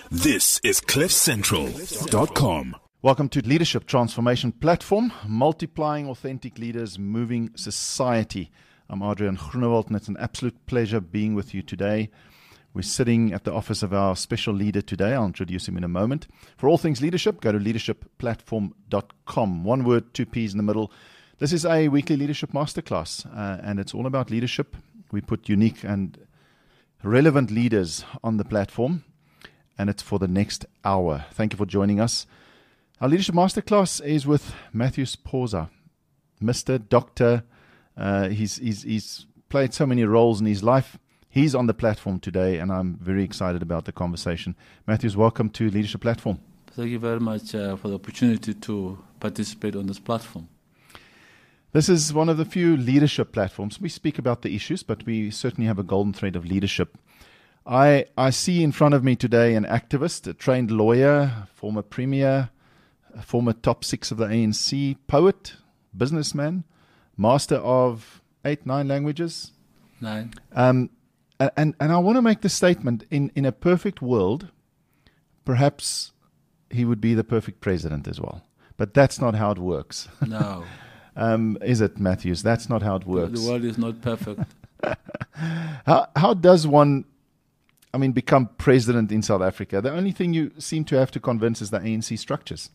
This is CliffCentral.com. Welcome to Leadership Transformation Platform, multiplying authentic leaders, moving society. I'm Adrian Groenewald, and it's an absolute pleasure being with you today. We're sitting at the office of our special leader today. I'll introduce him in a moment. For all things leadership, go to leadershipplatform.com. One word, two P's in the middle. This is a weekly leadership masterclass, and it's all about leadership. We put unique and relevant leaders on the platform, and it's for the next hour. Thank you for joining us. Our leadership masterclass is with Matthew Sforza, Mr. Doctor. He's played so many roles in his life. He's on the platform today, and I'm very excited about the conversation. Matthews, welcome to Leadership Platform. Thank you very much for the opportunity to participate on this platform. This is one of the few leadership platforms. We speak about the issues, but we certainly have a golden thread of leadership. I see in front of me today an activist, a trained lawyer, former premier, a former top 6 of the ANC, poet, businessman, master of 8-9 languages. 9. And I want to make the statement, in a perfect world, perhaps he would be the perfect president as well. But that's not how it works. No. Is it, Matthews? That's not how it works. The world is not perfect. How does one, become president in South Africa? The only thing you seem to have to convince is the ANC structures.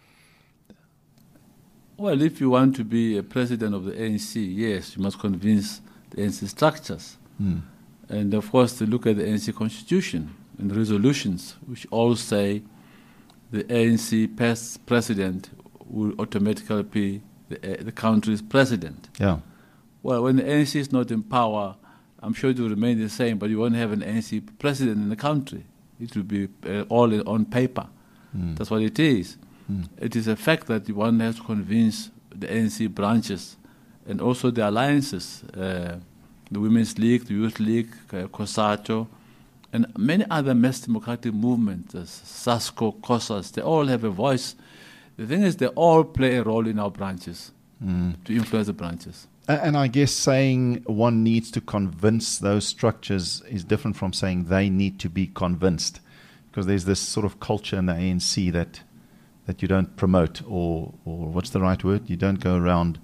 Well, if you want to be a president of the ANC, yes, you must convince the ANC structures. And of course, to look at the ANC constitution and resolutions, which all say the ANC past president will automatically be the country's president. Yeah. Well, when the ANC is not in power, I'm sure it will remain the same, but you won't have an ANC president in the country. It will be all on paper. That's what it is. It is a fact that one has to convince the ANC branches and also the alliances, the Women's League, the Youth League, COSATU, and many other mass democratic movements, SASCO, COSAS, they all have a voice. The thing is, they all play a role in our branches to influence the branches. And I guess saying one needs to convince those structures is different from saying they need to be convinced, because there's this sort of culture in the ANC that you don't promote, or what's the right word? You don't go around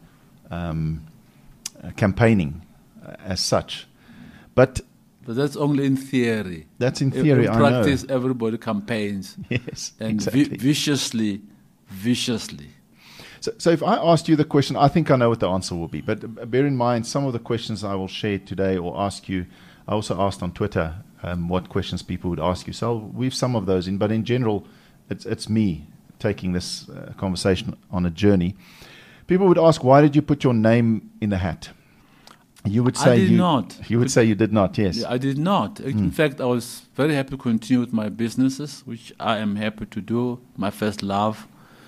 campaigning as such. But that's only in theory. That's in theory, in practice, everybody campaigns. Yes, and exactly. Viciously. So if I asked you the question, I think I know what the answer will be. But bear in mind, some of the questions I will share today or ask you, I also asked on Twitter what questions people would ask you. So I'll weave some of those in. But in general, it's me taking this conversation on a journey. People would ask, why did you put your name in the hat? You would say I did not. You would say you did not, yes. I did not. In fact, I was very happy to continue with my businesses, which I am happy to do, my first love.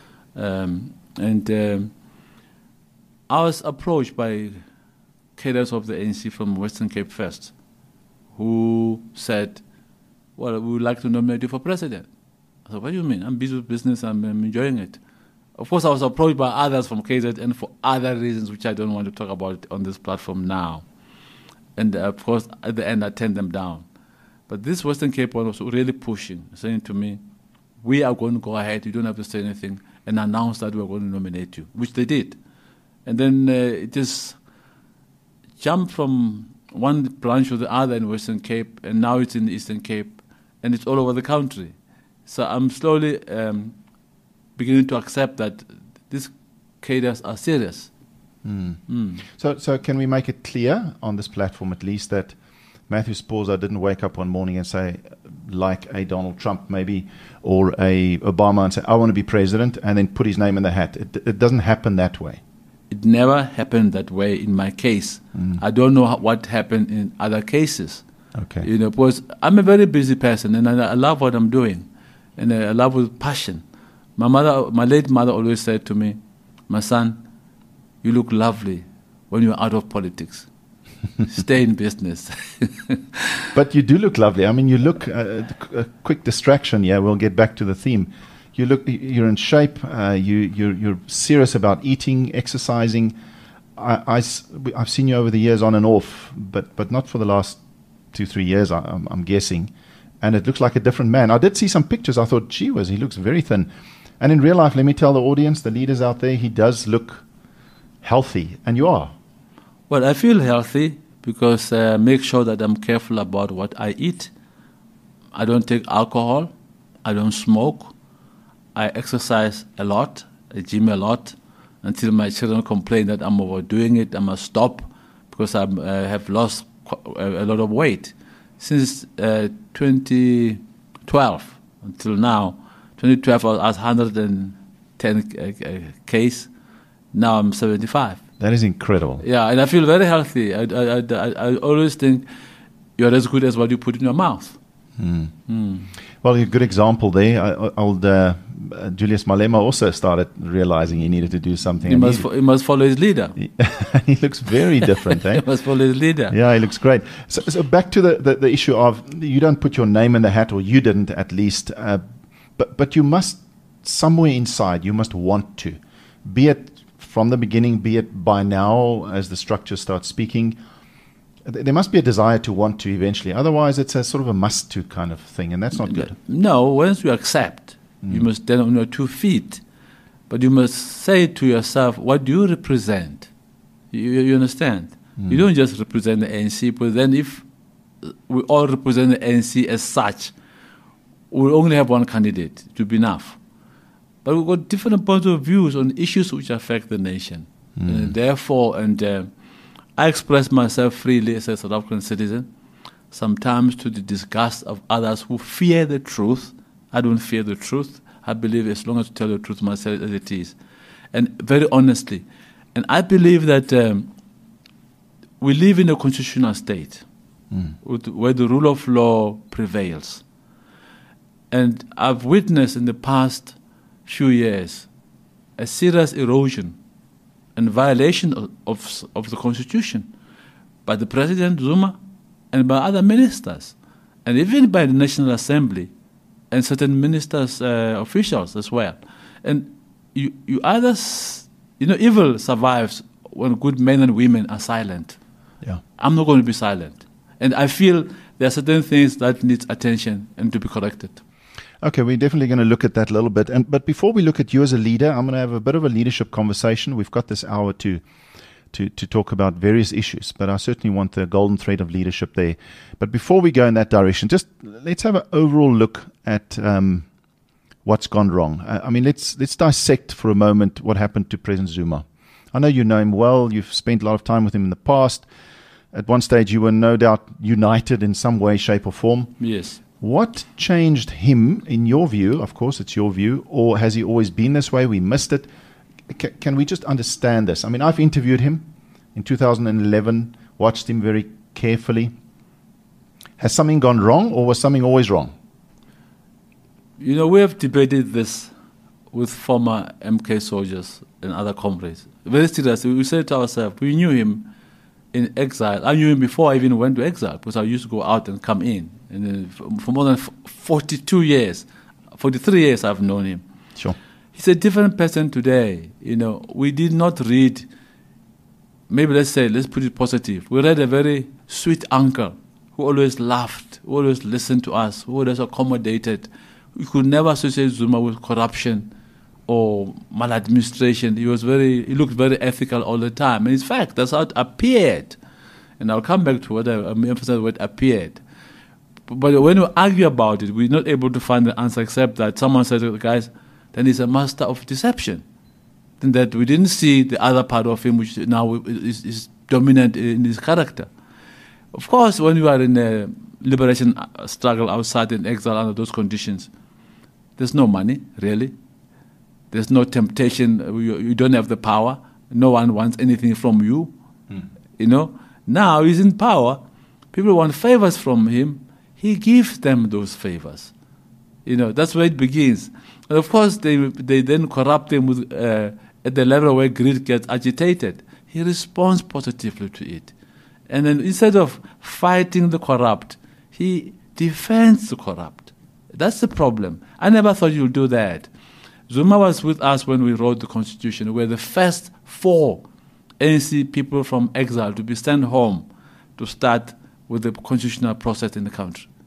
I was approached by cadres of the ANC from Western Cape First, who said, well, we would like to nominate you for president. I said, what do you mean? I'm busy with business, I'm enjoying it. Of course, I was approached by others from KZN for other reasons, which I don't want to talk about on this platform now. And of course, at the end, I turned them down. But this Western Cape one was really pushing, saying to me, we are going to go ahead, you don't have to say anything, and announce that we're going to nominate you, which they did. And then it just jumped from one branch to the other in Western Cape, and now it's in the Eastern Cape, and it's all over the country. So I'm slowly beginning to accept that these cadres are serious. So can we make it clear on this platform at least that Matthew Sforza didn't wake up one morning and say, like a Donald Trump maybe, or a Obama, and say, I want to be president, and then put his name in the hat? It doesn't happen that way. It never happened that way in my case. I don't know what happened in other cases. Okay. Because I'm a very busy person, and I love what I'm doing, and I love with passion. My late mother always said to me, my son, you look lovely when you're out of politics. Stay in business. But you do look lovely. You look a quick distraction. Yeah, we'll get back to the theme. You're in shape. You're serious about eating, exercising. I've seen you over the years on and off, but not for the last 2-3 years. I'm guessing. and it looks like a different man. I did see some pictures. I thought, gee whiz, he looks very thin. And in real life, let me tell the audience, the leaders out there, he does look healthy, and you are. Well, I feel healthy because I make sure that I'm careful about what I eat. I don't take alcohol. I don't smoke. I exercise a lot. I gym a lot until my children complain that I'm overdoing it. I must stop because I have lost a lot of weight. Since 2012 until now, 2012 I was 110 case. Now I'm 75. That is incredible. Yeah, and I feel very healthy. I always think you're as good as what you put in your mouth. Well, a good example there. Old Julius Malema also started realizing he needed to do something. He must follow his leader. He looks very different. He must follow his leader. Yeah, he looks great. So back to the issue of you don't put your name in the hat, or you didn't at least, but you must, somewhere inside, you must want to. Be it from the beginning, be it by now as the structure starts speaking. There must be a desire to want to eventually. Otherwise, it's a sort of a must-to kind of thing, and that's not good. No, once you accept, you must stand on your 2 feet. But you must say to yourself, what do you represent? You understand? You don't just represent the ANC, but then if we all represent the ANC as such, we'll only have one candidate to be enough. But we've got different points of views on issues which affect the nation. And therefore, I express myself freely as a South African citizen, sometimes to the disgust of others who fear the truth. I don't fear the truth. I believe as long as you tell the truth myself as it is. And very honestly. And I believe that we live in a constitutional state where the rule of law prevails. And I've witnessed in the past few years a serious erosion and violation of the Constitution by the President Zuma and by other ministers, and even by the National Assembly and certain ministers, officials as well. And you either, evil survives when good men and women are silent. Yeah, I'm not going to be silent. And I feel there are certain things that need attention and to be corrected. Okay, we're definitely going to look at that a little bit. But before we look at you as a leader, I'm going to have a bit of a leadership conversation. We've got this hour to talk about various issues, but I certainly want the golden thread of leadership there. But before we go in that direction, just let's have an overall look at what's gone wrong. Let's dissect for a moment what happened to President Zuma. I know you know him well. You've spent a lot of time with him in the past. At one stage, you were no doubt united in some way, shape, or form. Yes. What changed him, in your view? Of course, it's your view. Or has he always been this way? We missed it. Can we just understand this? I've interviewed him in 2011, watched him very carefully. Has something gone wrong, or was something always wrong? We have debated this with former MK soldiers and other comrades. Very seriously, we said to ourselves, we knew him in exile. I knew him before I even went to exile, because I used to go out and come in. And for more than 43 years I've known him. Sure. He's a different person today. We did not read, let's put it positive. We read a very sweet uncle who always laughed, who always listened to us, who always accommodated. We could never associate Zuma with corruption or maladministration. He looked very ethical all the time. And in fact, that's how it appeared. And I'll come back to what I emphasize what appeared. But when we argue about it, we're not able to find the answer except that someone said to the guys, then he's a master of deception. Then that we didn't see the other part of him, which now is dominant in his character. Of course, when you are in a liberation struggle outside in exile under those conditions, there's no money, really. There's no temptation. You don't have the power. No one wants anything from you. Now he's in power. People want favors from him. He gives them those favors. That's where it begins. And of course, they then corrupt him with, at the level where greed gets agitated. He responds positively to it. And then instead of fighting the corrupt, he defends the corrupt. That's the problem. I never thought you'd do that. Zuma was with us when we wrote the Constitution. We were the first 4 ANC people from exile to be sent home to start with the constitutional process in the country.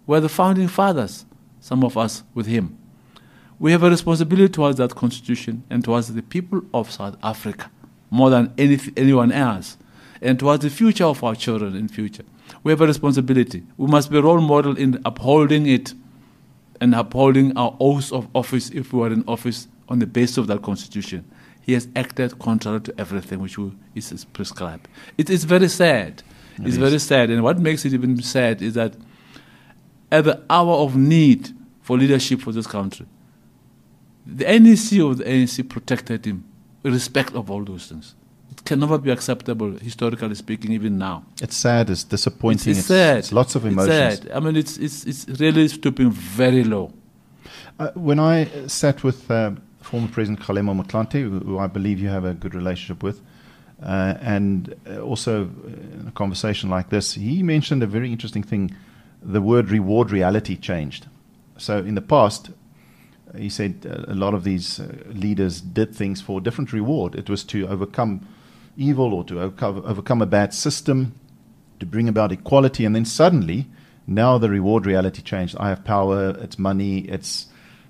We're the founding fathers, some of us with him. We have a responsibility towards that constitution and towards the people of South Africa more than anyone else, and towards the future of our children in future. We have a responsibility. We must be a role model in upholding it and upholding our oaths of office if we are in office on the basis of that constitution. He has acted contrary to everything which is prescribed. It is very sad. It's very sad. And what makes it even sad is that at the hour of need for leadership for this country, the NEC of the ANC protected him in respect of all those things. It can never be acceptable, historically speaking, even now. It's sad, it's disappointing, it's sad. It's lots of emotions. It's sad. I mean, it's really stooping very low. When I sat with former President Kgalema Motlanthe, who I believe you have a good relationship with, and also in a conversation like this, he mentioned a very interesting thing. The word reward reality changed. So in the past, he said a lot of these leaders did things for different reward. It was to overcome evil or to overcome a bad system, to bring about equality, and then suddenly, now the reward reality changed. I have power, it's money, it's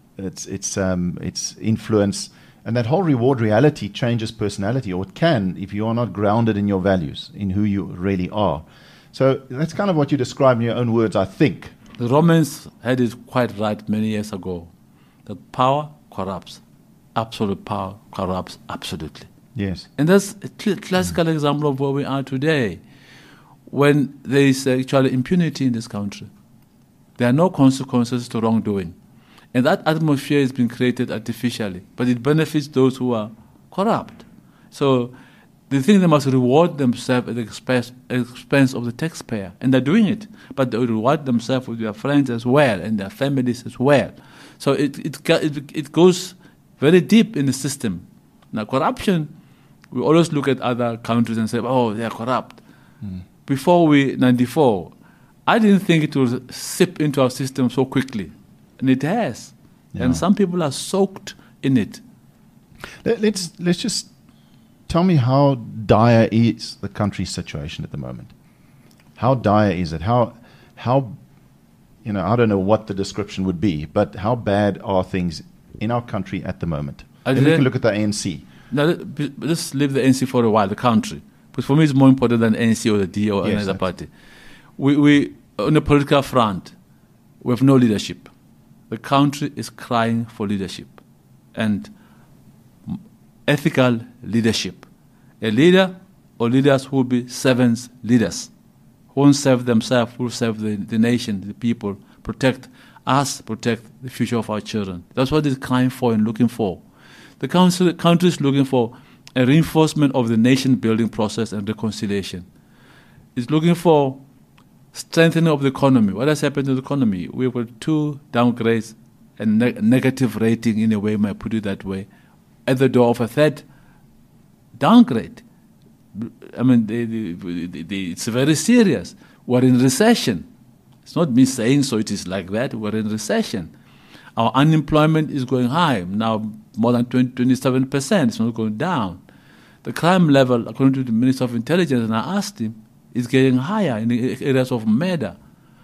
influence, and that whole reward reality changes personality, or it can if you are not grounded in your values, in who you really are. So that's kind of what you describe in your own words, I think. The Romans had it quite right many years ago, that power corrupts. Absolute power corrupts absolutely. Yes. And that's a classical example of where we are today. When there is actually impunity in this country, there are no consequences to wrongdoing. And that atmosphere has been created artificially, but it benefits those who are corrupt. So they think they must reward themselves at the expense of the taxpayer, and they're doing it. But they reward themselves with their friends as well and their families as well. So it goes very deep in the system. Now, corruption, we always look at other countries and say, oh, they are corrupt. Before 94, I didn't think it would seep into our system so quickly. And it has. Yeah. And some people are soaked in it. Let's just tell me how dire is the country's situation at the moment. How dire is it? How I don't know what the description would be, but how bad are things in our country at the moment? Then we can look at the ANC. Now, let's leave the ANC for a while, the country. But for me, it's more important than ANC or the D or any other party. We on the political front, we have no leadership. The country is crying for leadership and ethical leadership. A leader or leaders who will be servants leaders, who won't serve themselves, who will serve the nation, the people, protect us, protect the future of our children. That's what it's crying for and looking for. The country is looking for a reinforcement of the nation-building process and reconciliation. It's looking for strengthening of the economy. What has happened to the economy? We've got 2 downgrades and negative rating, in a way, might put it that way, at the door of a 3rd downgrade. I mean, it's very serious. We're in recession. It's not me saying so, it is like that. We're in recession. Our unemployment is going high, now more than 27%. It's not going down. The crime level, according to the Minister of Intelligence, and I asked him, is getting higher in the areas of murder.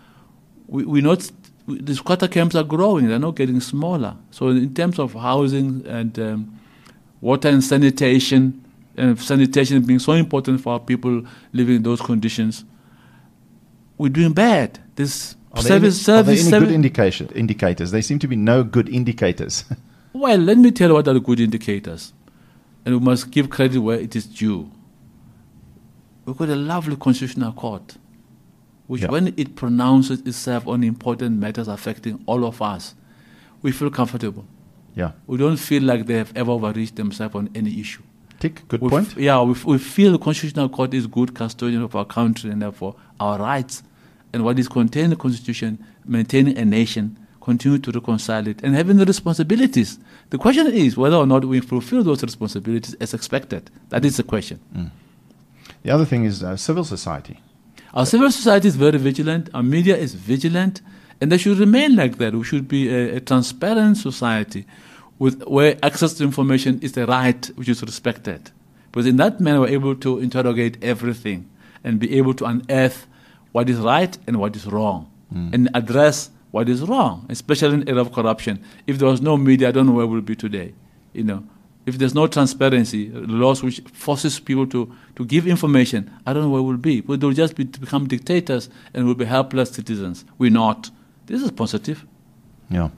The squatter camps are growing, they're not getting smaller. So in terms of housing and water and sanitation being so important for our people living in those conditions, we're doing bad. Are there any good indicators? There seem to be no good indicators. Well, let me tell you what are the good indicators. And we must give credit where it is due. We've got a lovely constitutional court, which when it pronounces itself on important matters affecting all of us, we feel comfortable. Yeah. We don't feel like they have ever overreached themselves on any issue. Good point. We feel the constitutional court is good custodian of our country and therefore our rights. And what is contained in the Constitution, maintaining a nation, continue to reconcile it, and having the responsibilities. The question is whether or not we fulfill those responsibilities as expected. That is the question. The other thing is civil society. Our civil society is very vigilant. Our media is vigilant. And they should remain like that. We should be a transparent society where access to information is a right which is respected. Because in that manner, we're able to interrogate everything and be able to unearth what is right and what is wrong. and address what is wrong, especially in the era of corruption. If there was no media, I don't know where we'll be today. If there's no transparency, laws which forces people to give information, I don't know where we'll be. We'll just become dictators and we'll be helpless citizens. We're not. This is positive. Yeah.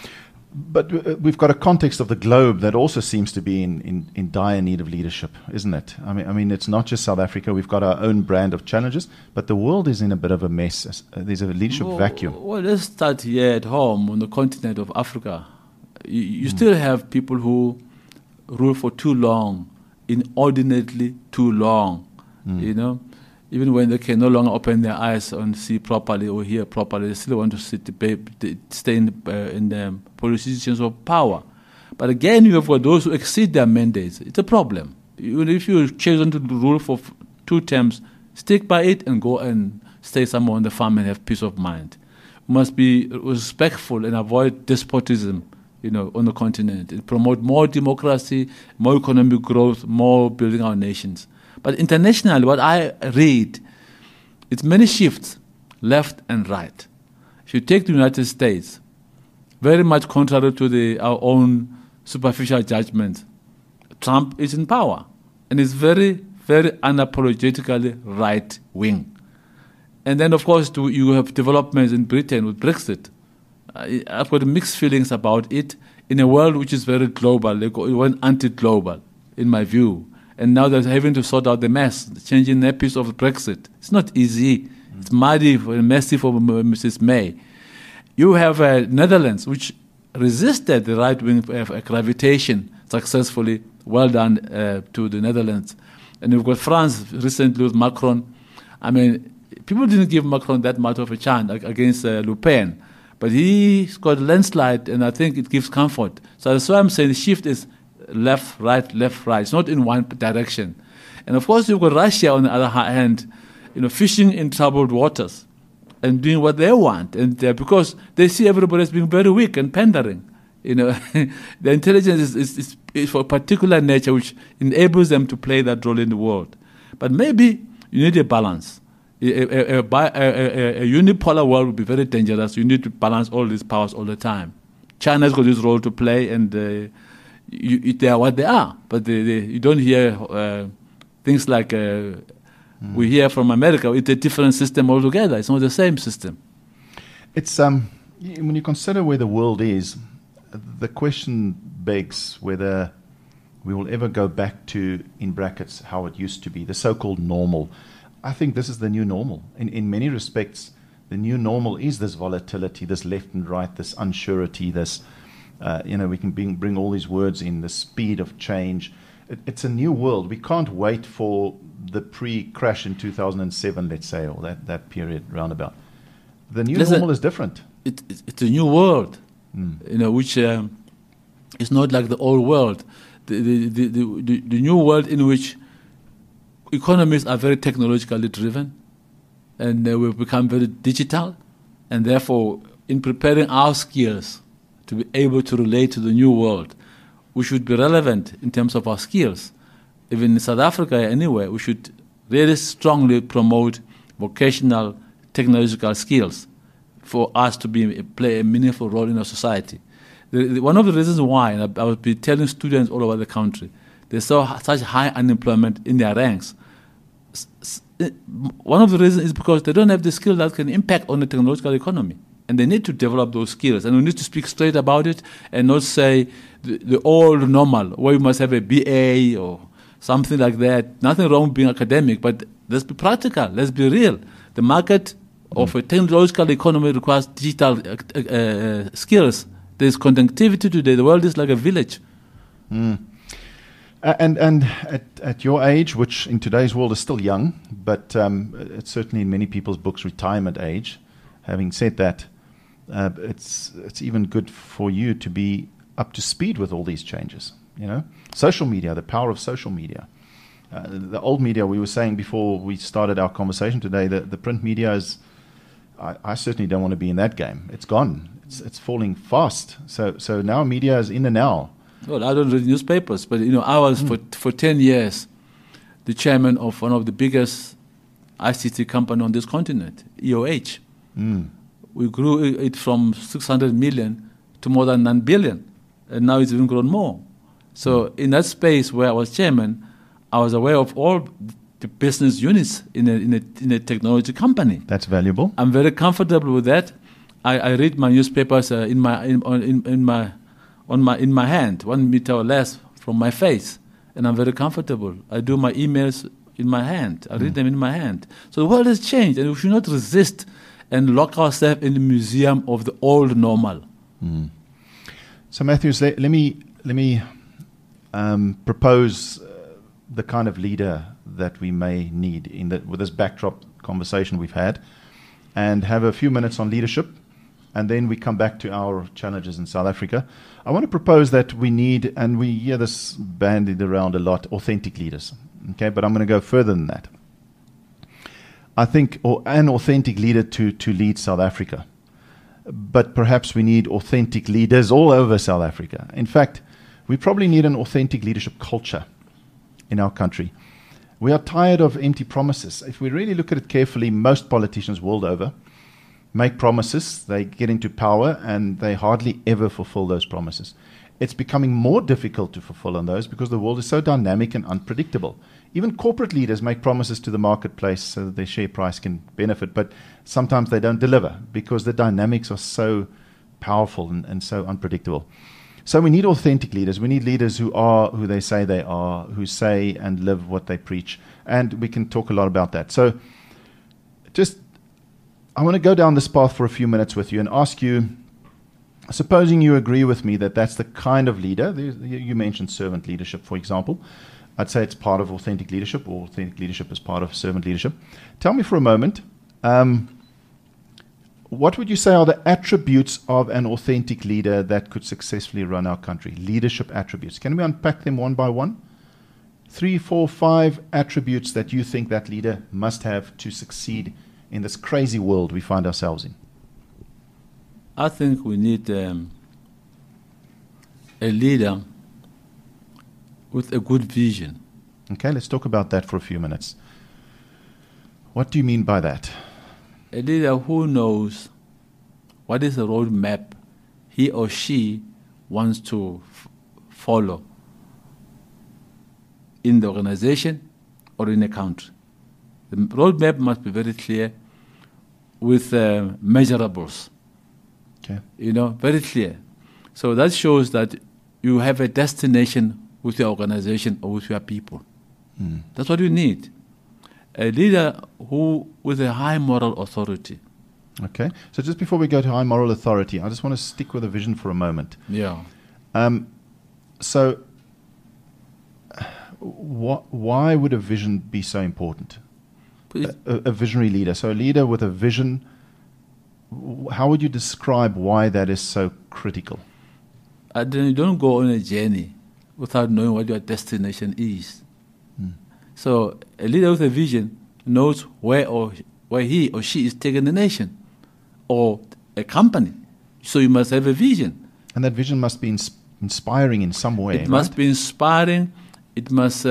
But we've got a context of the globe that also seems to be in dire need of leadership, isn't it? I mean, it's not just South Africa. We've got our own brand of challenges, but the world is in a bit of a mess. There's a leadership vacuum. Well, let's start here at home on the continent of Africa. You still have people who rule for too long, inordinately too long, Even when they can no longer open their eyes and see properly or hear properly, they still want to stay in the positions of power. But again, you have got those who exceed their mandates. It's a problem. Even if you've chosen to rule for 2 terms, stick by it and go and stay somewhere on the farm and have peace of mind. We must be respectful and avoid despotism, on the continent. It promote more democracy, more economic growth, more building our nations. But internationally, what I read, it's many shifts, left and right. If you take the United States, very much contrary to our own superficial judgment, Trump is in power and is very, very unapologetically right-wing. And then, of course, you have developments in Britain with Brexit. I've got mixed feelings about it in a world which is very global. They went anti-global, in my view. And now they're having to sort out the mess, changing the piece of Brexit. It's not easy. It's muddy and messy for Mrs. May. You have Netherlands, which resisted the right-wing gravitation successfully. Well done to the Netherlands. And you've got France recently with Macron. I mean, people didn't give Macron that much of a chance against Le Pen. But he's got a landslide, and I think it gives comfort. So that's why I'm saying the shift is left, right. It's not in one direction. And of course, you've got Russia on the other hand, fishing in troubled waters and doing what they want. And because they see everybody as being very weak and pandering. The intelligence is for a particular nature which enables them to play that role in the world. But maybe you need a balance. A unipolar world would be very dangerous. You need to balance all these powers all the time. China's got this role to play, and they are what they are. But you don't hear things like we hear from America. It's a different system altogether. It's not the same system. It's when you consider where the world is, the question begs whether we will ever go back to, in brackets, how it used to be, the so-called normal. I think this is the new normal. In many respects, the new normal is this volatility, this left and right, this unsurety, this, we can bring all these words in, the speed of change. It's a new world. We can't wait for the pre-crash in 2007, let's say, or that period roundabout. The new normal is different. It's a new world, which is not like the old world. The new world in which economies are very technologically driven, and we've become very digital, and therefore, in preparing our skills to be able to relate to the new world, we should be relevant in terms of our skills. Even in South Africa, anyway, we should really strongly promote vocational technological skills for us to play a meaningful role in our society. One of the reasons why, and I would be telling students all over the country, there's such high unemployment in their ranks. One of the reasons is because they don't have the skill that can impact on the technological economy. And they need to develop those skills. And we need to speak straight about it and not say the old normal, where you must have a BA or something like that. Nothing wrong with being academic, but let's be practical. Let's be real. The market of a technological economy requires digital skills. There's connectivity today. The world is like a village. And at your age, which in today's world is still young, but it's certainly in many people's books retirement age. Having said that, it's even good for you to be up to speed with all these changes. Social media, the power of social media. The old media, we were saying before we started our conversation today, the print media is. I certainly don't want to be in that game. It's gone. It's falling fast. So now media is in the now. Well, I don't read newspapers, but I was for 10 years the chairman of one of the biggest ICT company on this continent, EOH. We grew it from 600 million to more than 9 billion. And now it's even grown more. So in that space where I was chairman, I was aware of all the business units in a technology company. That's valuable. I'm very comfortable with that. I read my newspapers in my hand, 1 meter or less from my face, and I'm very comfortable. I do my emails in my hand. I read them in my hand. So the world has changed, and we should not resist and lock ourselves in the museum of the old normal. So Matthews, let me propose the kind of leader that we may need with this backdrop conversation we've had, and have a few minutes on leadership, and then we come back to our challenges in South Africa. I want to propose that we need, and we hear this bandied around a lot, authentic leaders. Okay, but I'm going to go further than that. I think an authentic leader to lead South Africa. But perhaps we need authentic leaders all over South Africa. In fact, we probably need an authentic leadership culture in our country. We are tired of empty promises. If we really look at it carefully, most politicians world over make promises, they get into power, and they hardly ever fulfill those promises. It's becoming more difficult to fulfill on those because the world is so dynamic and unpredictable. Even corporate leaders make promises to the marketplace so that their share price can benefit, but sometimes they don't deliver because the dynamics are so powerful and so unpredictable. So we need authentic leaders. We need leaders who are who they say they are, who say and live what they preach. And we can talk a lot about that. So I want to go down this path for a few minutes with you and ask you, supposing you agree with me that that's the kind of leader, you mentioned servant leadership, for example. I'd say it's part of authentic leadership, or authentic leadership is part of servant leadership. Tell me for a moment, what would you say are the attributes of an authentic leader that could successfully run our country? Leadership attributes. Can we unpack them one by one? 3, 4, 5 attributes that you think that leader must have to succeed in this crazy world we find ourselves in. I think we need a leader with a good vision. Okay, let's talk about that for a few minutes. What do you mean by that? A leader who knows what is the roadmap he or she wants to follow in the organization or in a country. The roadmap must be very clear with measurables. Okay. Very clear. So that shows that you have a destination with your organization or with your people. That's what you need. A leader who with a high moral authority. Okay. So just before we go to high moral authority, I just want to stick with a vision for a moment. Yeah. So why would a vision be so important? A visionary leader. So a leader with a vision, how would you describe why that is so critical? You don't go on a journey without knowing what your destination is. So a leader with a vision knows where he or she is taking the nation or a company. So you must have a vision. And that vision must be inspiring in some way. It must be inspiring. It must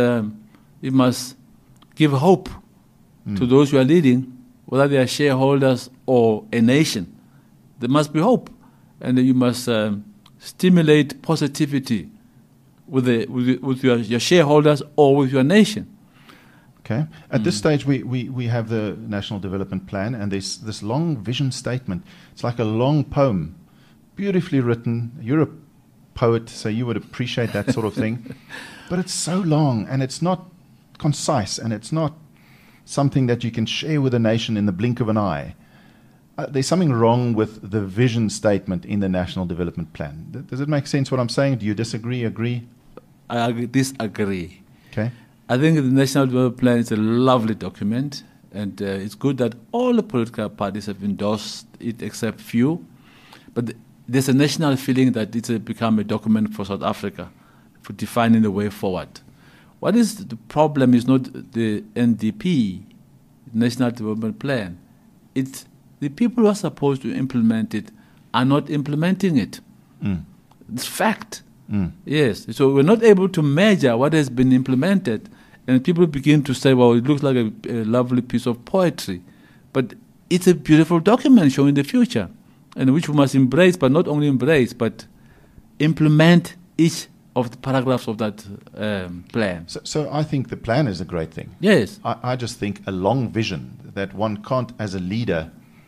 give hope to those you are leading, whether they are shareholders or a nation. There must be hope. And you must stimulate positivity with your shareholders or with your nation. Okay. At this stage, we have the National Development Plan, and there's this long vision statement. It's like a long poem, beautifully written. You're a poet, so you would appreciate that sort of thing. But it's so long, and it's not concise, and it's not something that you can share with a nation in the blink of an eye. There's something wrong with the vision statement in the National Development Plan. Does it make sense what I'm saying? Do you disagree, agree? I disagree. Okay. I think the National Development Plan is a lovely document, and it's good that all the political parties have endorsed it except few. But there's a national feeling that it's become a document for South Africa for defining the way forward. What is the problem is not the NDP, National Development Plan. It's the people who are supposed to implement it are not implementing it. It's fact. Yes. So we're not able to measure what has been implemented, and people begin to say, well, it looks like a lovely piece of poetry. But it's a beautiful document showing the future, and which we must embrace, but not only embrace, but implement each of the paragraphs of that plan. So I think the plan is a great thing. Yes. I just think a long vision that one can't, as a leader,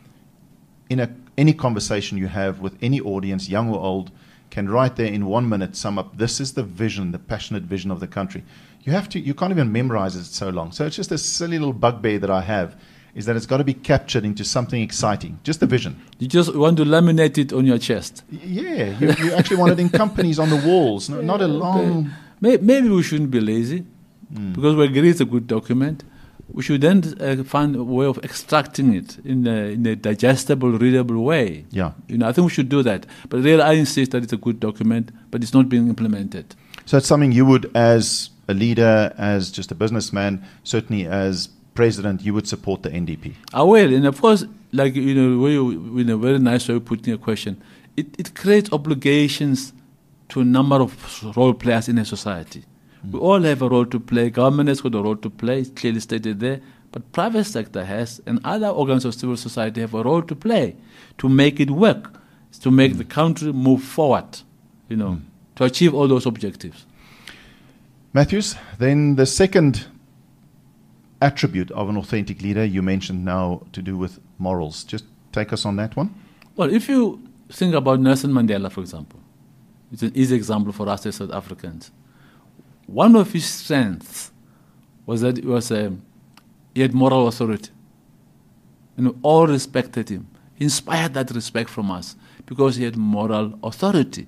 in any conversation you have with any audience, young or old, can right there in 1 minute sum up, this is the vision, the passionate vision of the country. You can't even memorize it so long. So it's just a silly little bugbear that I have, is that it's got to be captured into something exciting. Just the vision. You just want to laminate it on your chest. Yeah, you actually want it in companies on the walls, not a long... Maybe we shouldn't be lazy, because we agree it's a good document. We should then find a way of extracting it in a digestible, readable way. Yeah. I think we should do that. But really, I insist that it's a good document, but it's not being implemented. So it's something you would, as a leader, as just a businessman, certainly as president, you would support the NDP. I will, and of course, like in a very nice way of putting a question, it creates obligations to a number of role players in a society. We all have a role to play. Government has got a role to play. It's clearly stated there. But private sector has, and other organs of civil society have a role to play to make it work, to make the country move forward, to achieve all those objectives. Matthews, then the second attribute of an authentic leader you mentioned now to do with morals. Just take us on that one. Well, if you think about Nelson Mandela, for example, it's an easy example for us as South Africans. One of his strengths was that he had moral authority. And all respected him. He inspired that respect from us because he had moral authority.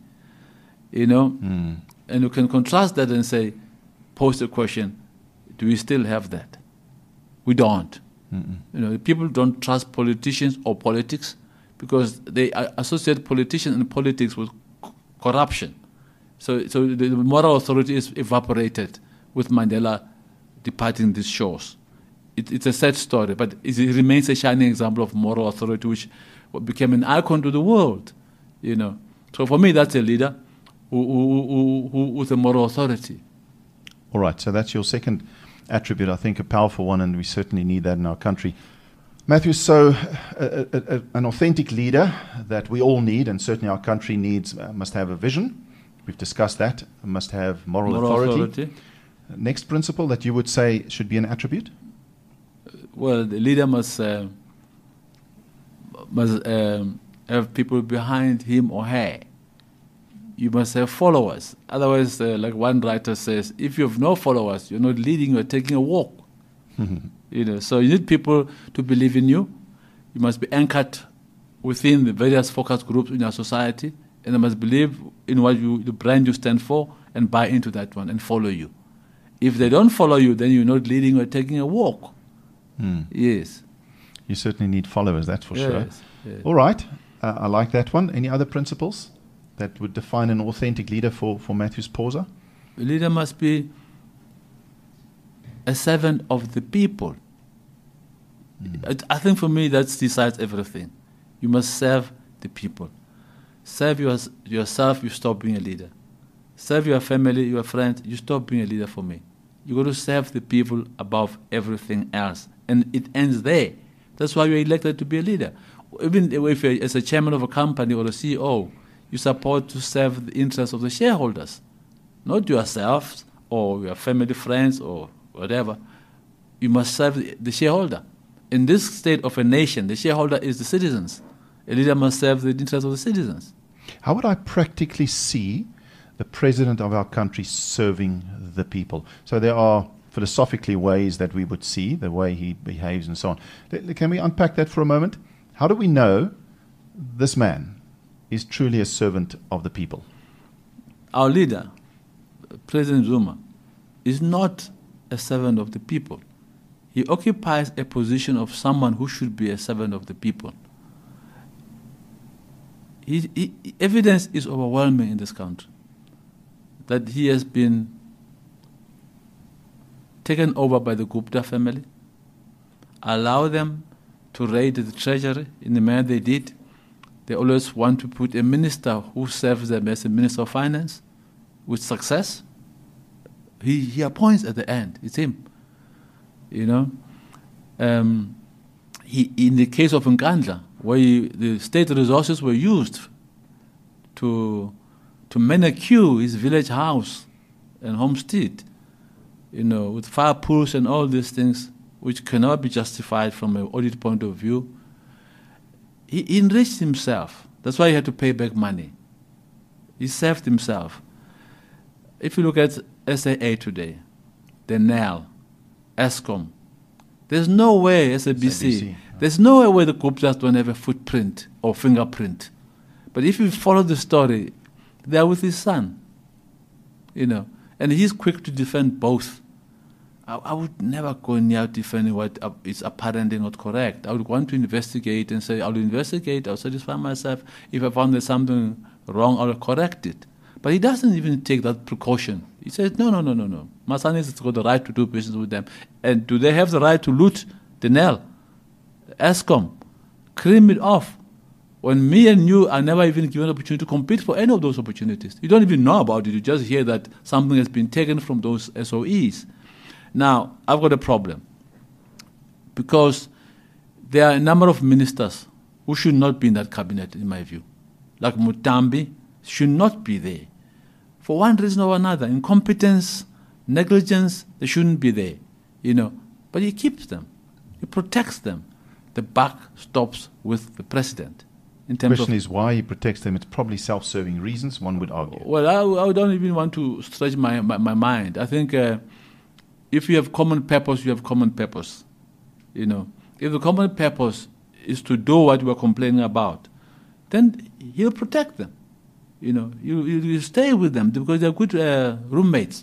And you can contrast that and say, pose the question, do we still have that? We don't. People don't trust politicians or politics because they associate politicians and politics with corruption. So the moral authority is evaporated with Mandela departing these shores. It's a sad story, but it remains a shining example of moral authority, which became an icon to the world. So for me, that's a leader who with a moral authority. All right, so that's your second attribute, I think a powerful one, and we certainly need that in our country. Matthew, so an authentic leader that we all need, and certainly our country needs, must have a vision. We've discussed that. Must have moral authority. Next principle that you would say should be an attribute? Well, the leader must have people behind him or her. You must have followers. Otherwise, like one writer says, if you have no followers, you're not leading, you're taking a walk. So you need people to believe in you. You must be anchored within the various focus groups in your society, and they must believe in what the brand you stand for and buy into that one and follow you. If they don't follow you, then you're not leading, you're taking a walk. Yes. You certainly need followers, that's for sure. Yes. All right. I like that one. Any other principles that would define an authentic leader for Matthews Pauza? A leader must be a servant of the people. I think for me that decides everything. You must serve the people. Serve yourself, you stop being a leader. Serve your family, your friends, you stop being a leader for me. You got to serve the people above everything else. And it ends there. That's why you're elected to be a leader. Even if you're as a chairman of a company or a CEO, you're supposed to serve the interests of the shareholders, not yourself or your family, friends, or whatever. You must serve the shareholder. In this state of a nation, the shareholder is the citizens. A leader must serve the interests of the citizens. How would I practically see the president of our country serving the people? So there are philosophically ways that we would see the way he behaves and so on. Can we unpack that for a moment? How do we know this man is truly a servant of the people? Our leader, President Zuma, is not a servant of the people. He occupies a position of someone who should be a servant of the people. Evidence is overwhelming in this country that he has been taken over by the Gupta family, allow them to raid the treasury in the manner they did. They always want to put a minister who serves them as a minister of finance with success. He appoints at the end. It's him. in the case of Nkandla, where the state resources were used to manicure his village house and homestead, with fire pools and all these things, which cannot be justified from an audit point of view. He enriched himself. That's why he had to pay back money. He saved himself. If you look at SAA today, the NEL, ESCOM, there's no way, SABC, there's no way where the group just don't have a footprint or fingerprint. But if you follow the story, they're with his son, and he's quick to defend both. I would never go near defending what is apparently not correct. I would want to investigate and say, I'll investigate, I'll satisfy myself. If I found there's something wrong, I'll correct it. But he doesn't even take that precaution. He says, no. My son has got the right to do business with them. And do they have the right to loot the NEL, ESCOM, cream it off? When me and you are never even given an opportunity to compete for any of those opportunities. You don't even know about it. You just hear that something has been taken from those SOEs. Now, I've got a problem. Because there are a number of ministers who should not be in that cabinet, in my view. Like Mutambi should not be there. For one reason or another, incompetence, negligence, they shouldn't be there, But he keeps them. He protects them. The buck stops with the president. The question is why he protects them. It's probably self-serving reasons, one would argue. Well, I don't even want to stretch my mind. I think if you have common purpose, you have common purpose. If the common purpose is to do what we're complaining about, then he'll protect them. You stay with them because they're good roommates.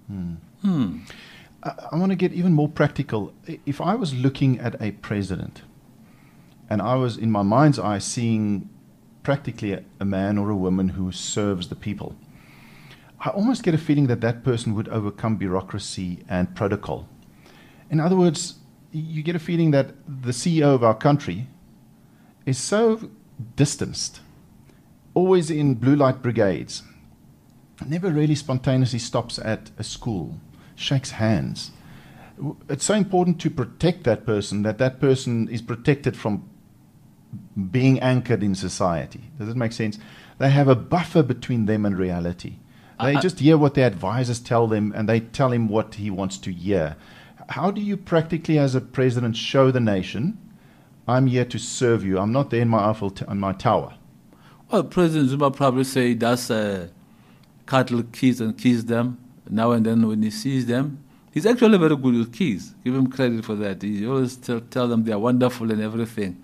I want to get even more practical. If I was looking at a president and I was, in my mind's eye, seeing practically a man or a woman who serves the people, I almost get a feeling that person would overcome bureaucracy and protocol. In other words, you get a feeling that the CEO of our country is so distanced, always in blue light brigades, never really spontaneously stops at a school, shakes hands. It's so important to protect that person is protected from being anchored in society. Does it make sense? They have a buffer between them and reality. They just hear what their advisors tell them, and they tell him what he wants to hear. How do you practically, as a president, show the nation, I'm here to serve you. I'm not there in my on my tower? Well, President Zuma probably say he does cattle keys and keys them now and then when he sees them. He's actually very good with keys. Give him credit for that. He always tell them they are wonderful and everything.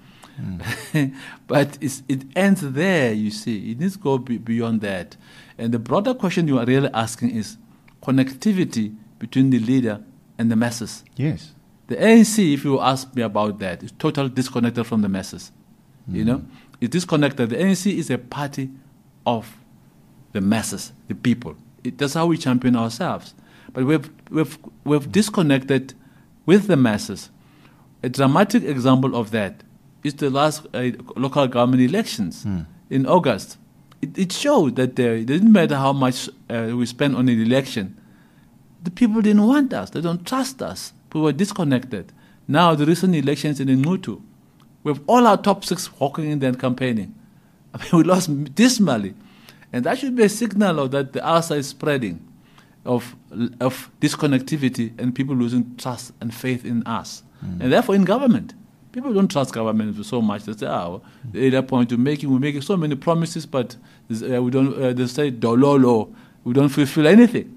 But it ends there, you see. It needs to go beyond that. And the broader question you are really asking is connectivity between the leader and the masses. Yes. The ANC, if you ask me about that, is totally disconnected from the masses. It's disconnected. The ANC is a party of the masses, the people. That's how we champion ourselves. But we've disconnected with the masses. A dramatic example of that is the last local government elections in August. It showed that it didn't matter how much we spent on an election. The people didn't want us. They don't trust us. We were disconnected. Now, the recent elections in Ngutu, we have all our top six walking in there and campaigning. We lost dismally. And that should be a signal that the ulcer is spreading of disconnectivity and people losing trust and faith in us. And therefore, in government, people don't trust government so much. They say, the point we're making so many promises, but we don't. They say dololo, we don't fulfill anything.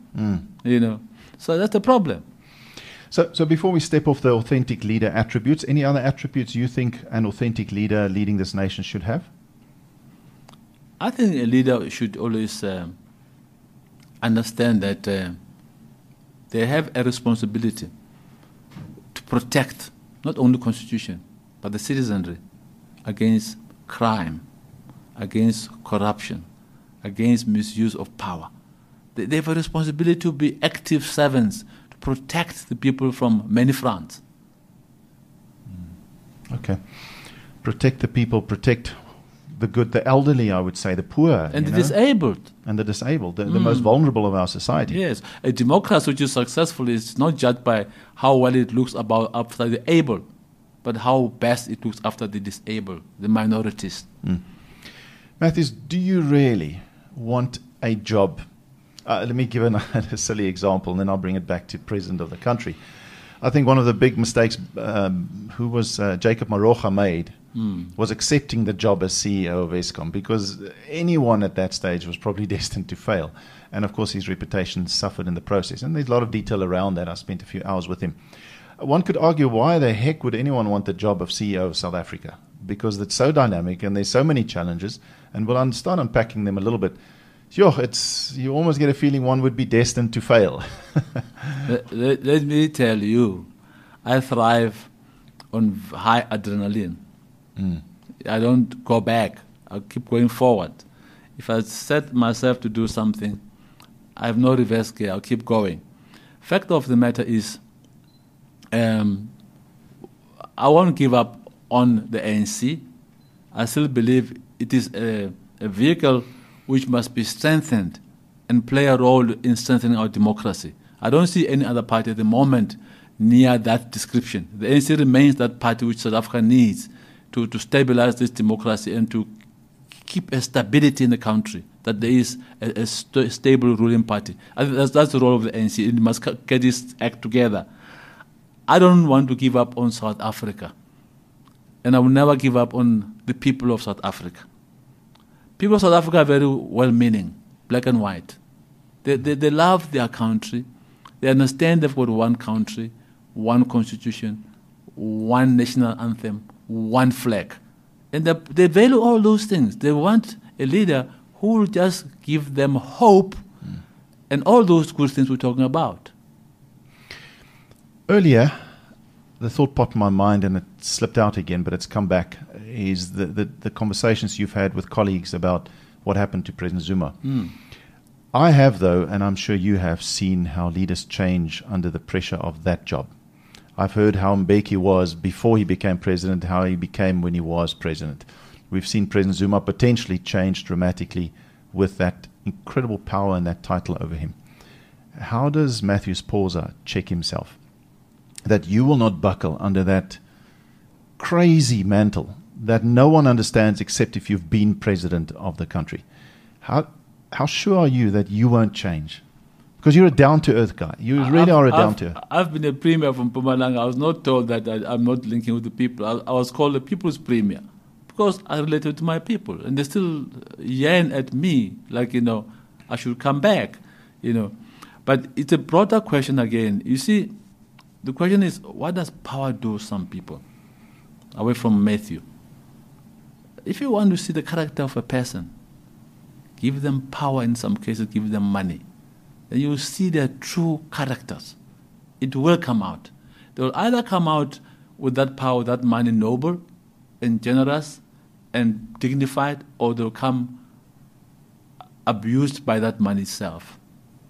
So that's the problem. So before we step off the authentic leader attributes, any other attributes you think an authentic leader leading this nation should have? I think a leader should always understand that they have a responsibility to protect not only the Constitution, but the citizenry against crime, against corruption, against misuse of power. They have a responsibility to be active servants, to protect the people from many fronts. Okay. Protect the people, protect the good, the elderly, I would say, the poor. And the disabled. And the disabled, the most vulnerable of our society. Yes. A democracy which is successful is not judged by how well it looks after the able. but how best it looks after the disabled, the minorities. Matthews, do you really want a job? Let me give a silly example, and then I'll bring it back to president of the country. I think one of the big mistakes Jacob Marocha made was accepting the job as CEO of Eskom, because anyone at that stage was probably destined to fail. And of course, his reputation suffered in the process. And there's a lot of detail around that. I spent a few hours with him. One could argue, why the heck would anyone want the job of CEO of South Africa? Because it's so dynamic and there's so many challenges. And we'll start unpacking them a little bit. Sure, you almost get a feeling one would be destined to fail. Let me tell you, I thrive on high adrenaline. I don't go back. I keep going forward. If I set myself to do something, I have no reverse gear. I'll keep going. Fact of the matter is, I won't give up on the ANC. I still believe it is a vehicle which must be strengthened and play a role in strengthening our democracy. I don't see any other party at the moment near that description. The ANC remains that party which South Africa needs to stabilize this democracy and to keep a stability in the country, that there is a stable ruling party. I think that's the role of the ANC. It must get its act together. I don't want to give up on South Africa, and I will never give up on the people of South Africa. People of South Africa are very well-meaning, black and white. They love their country. They understand they've got one country, one constitution, one national anthem, one flag. And they value all those things. They want a leader who will just give them hope and all those good things we're talking about. Earlier, the thought popped in my mind, and it slipped out again, but it's come back, is the conversations you've had with colleagues about what happened to President Zuma. I have, though, and I'm sure you have, seen how leaders change under the pressure of that job. I've heard how Mbeki was before he became president, how he became when he was president. We've seen President Zuma potentially change dramatically with that incredible power and that title over him. How does Matthew Spauza check himself that you will not buckle under that crazy mantle that no one understands except if you've been president of the country? How sure are you that you won't change? Because you're a down-to-earth guy. You really are a down-to-earth. I've been a premier from Mpumalanga. I was not told that I'm not linking with the people. I was called a people's premier because I related to my people. And they still yearn at me like, I should come back, But it's a broader question again. You see, the question is, what does power do to some people? Away from Matthew. If you want to see the character of a person, give them power, in some cases, give them money. Then you will see their true characters. It will come out. They will either come out with that power, that money, noble and generous and dignified, or they'll come abused by that money itself,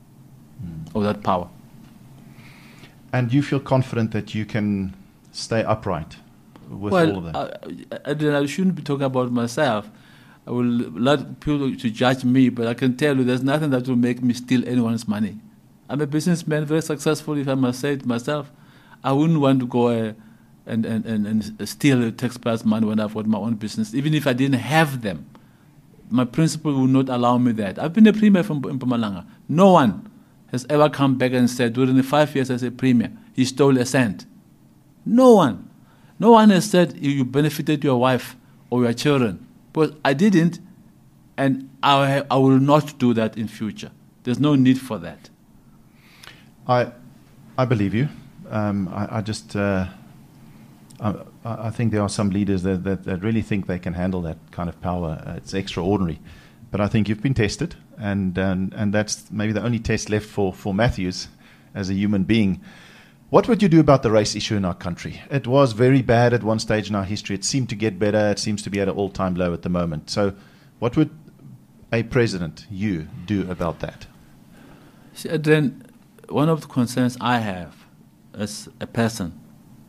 or that power. And you feel confident that you can stay upright with all of that? I shouldn't be talking about myself. I will let people to judge me, but I can tell you there's nothing that will make me steal anyone's money. I'm a businessman, very successful, if I must say it myself. I wouldn't want to go and steal the taxpayers' money when I've got my own business, even if I didn't have them. My principle would not allow me that. I've been a premier from Mpumalanga. No one has ever come back and said, during the 5 years as a premier, he stole a cent. No one. No one has said you benefited your wife or your children. But I didn't, and I will not do that in future. There's no need for that. I believe you. I think there are some leaders that really think they can handle that kind of power. It's extraordinary. But I think you've been tested, and that's maybe the only test left for Matthews as a human being. What would you do about the race issue in our country? It was very bad at one stage in our history. It seemed to get better. It seems to be at an all-time low at the moment. So what would a president, you, do about that? See, then one of the concerns I have as a person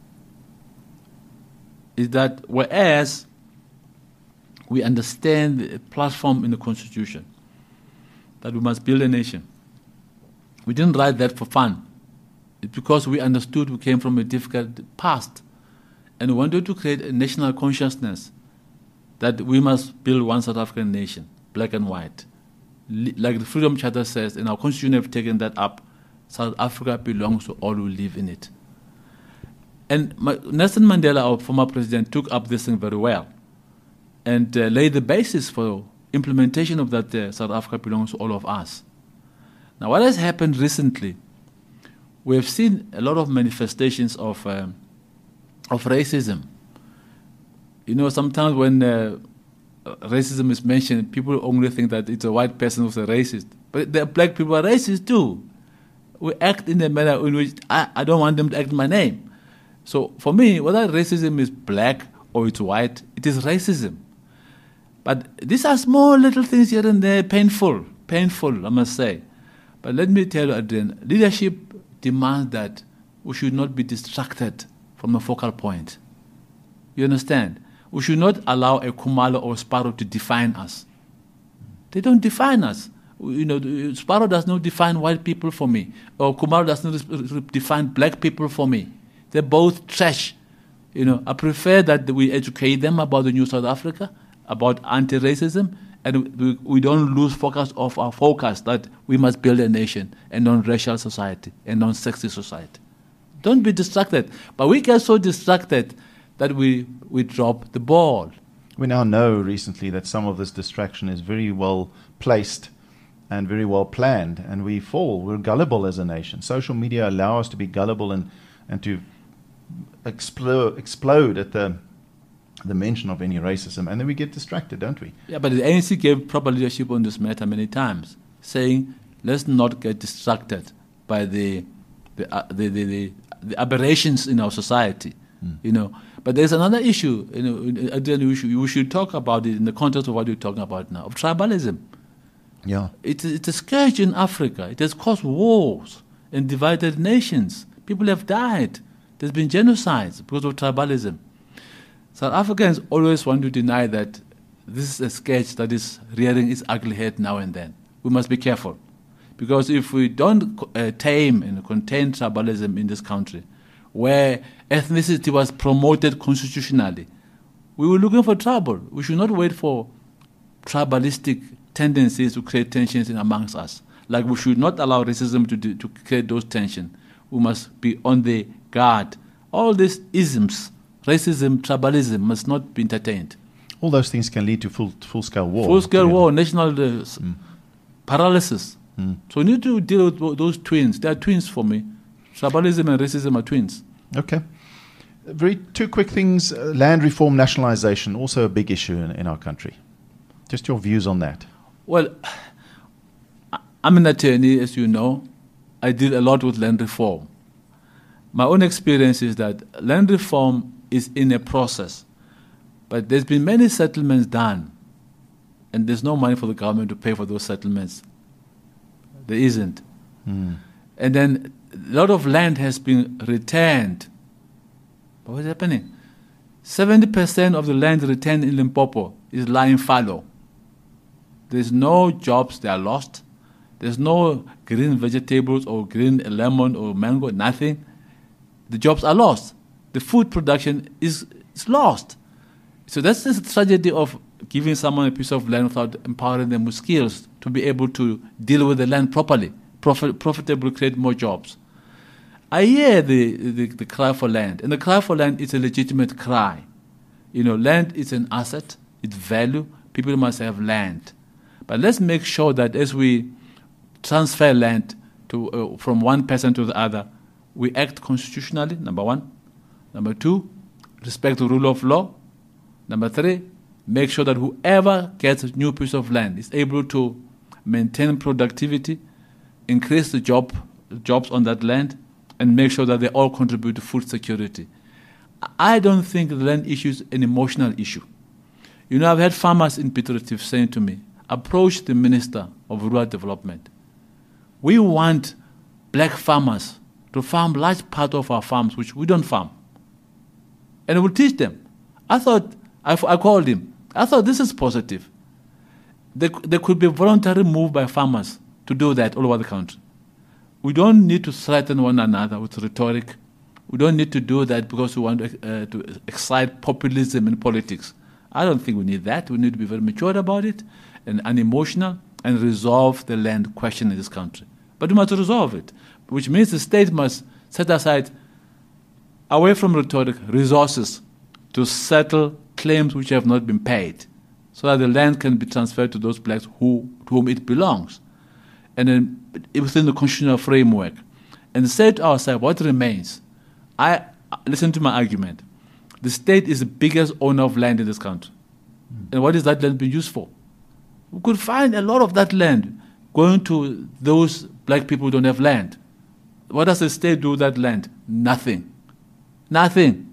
is that whereas we understand the platform in the Constitution that we must build a nation, we didn't write that for fun. It's because we understood we came from a difficult past. and wanted to create a national consciousness that we must build one South African nation, black and white. Like the Freedom Charter says, and our constitution have taken that up, South Africa belongs to all who live in it. And Nelson Mandela, our former president, took up this thing very well and laid the basis for implementation of that South Africa belongs to all of us. Now, what has happened recently, we have seen a lot of manifestations of racism. You know, sometimes when racism is mentioned, people only think that it's a white person who's a racist. But the black people are racist too. We act in a manner in which I don't want them to act in my name. So for me, whether racism is black or it's white, it is racism. But these are small little things here and there, painful, I must say. But let me tell you, Adrian, leadership demands that we should not be distracted from a focal point. You understand? We should not allow a Khumalo or Sparrow to define us. They don't define us. You know, Sparrow does not define white people for me, or Khumalo does not define black people for me. They're both trash. You know, I prefer that we educate them about the new South Africa, about anti-racism, and we don't lose focus of our focus that we must build a nation, a non-racial society, a non-sexist society. Don't be distracted. But we get so distracted that we drop the ball. We now know recently that some of this distraction is very well placed and very well planned, and we fall. We're gullible as a nation. Social media allow us to be gullible and to explode at the mention of any racism, and then we get distracted, don't we? Yeah, but the ANC gave proper leadership on this matter many times, saying let's not get distracted by the aberrations in our society. You know, but there's another issue. You know, again, we should talk about it in the context of what we're talking about now, of tribalism. Yeah, it's a scourge in Africa. It has caused wars and divided nations. People have died. There's been genocides because of tribalism. South Africans always want to deny that this is a scourge that is rearing its ugly head now and then. We must be careful, because if we don't tame and contain tribalism in this country, where ethnicity was promoted constitutionally, we were looking for trouble. We should not wait for tribalistic tendencies to create tensions amongst us. Like we should not allow racism to create those tensions. We must be on the guard. All these isms, racism, tribalism, must not be entertained. All those things can lead to full-scale war. Full-scale war, national paralysis. So we need to deal with those twins. They are twins for me. Tribalism and racism are twins. Okay. Two quick things. Land reform, nationalization, also a big issue in our country. Just your views on that. Well, I'm an attorney, as you know. I did a lot with land reform. My own experience is that land reform is in a process, but there's been many settlements done, and there's no money for the government to pay for those settlements. There isn't. And then a lot of land has been returned. But what's happening? 70% of the land returned in Limpopo is lying fallow. There's no jobs, they are lost. There's no green vegetables or green lemon or mango, nothing. The jobs are lost. The food production is lost. So that's the tragedy of giving someone a piece of land without empowering them with skills to be able to deal with the land properly, profitably create more jobs. I hear the cry for land, and the cry for land is a legitimate cry. You know, land is an asset, it's value, people must have land. But let's make sure that as we transfer land to from one person to the other, we act constitutionally, number one. Number two, respect the rule of law. Number three, make sure that whoever gets a new piece of land is able to maintain productivity, increase the jobs on that land, and make sure that they all contribute to food security. I don't think the land issue is an emotional issue. You know, I've had farmers in Piet Retief saying to me, approach the Minister of Rural Development. We want black farmers to farm large part of our farms, which we don't farm. And we'll teach them. I called him. I thought this is positive. There could be a voluntary move by farmers to do that all over the country. We don't need to threaten one another with rhetoric, We don't need to do that because we want to excite populism in politics. I don't think we need that. We need to be very mature about it and unemotional and resolve the land question in this country. But we must resolve it, which means the state must set aside, away from rhetoric, resources to settle claims which have not been paid, so that the land can be transferred to those blacks to whom it belongs. And then within the constitutional framework. And say to ourselves, what remains? Listen to my argument. The state is the biggest owner of land in this country. And what is that land being used for? We could find a lot of that land going to those black people who don't have land. What does the state do with that land? Nothing. Nothing.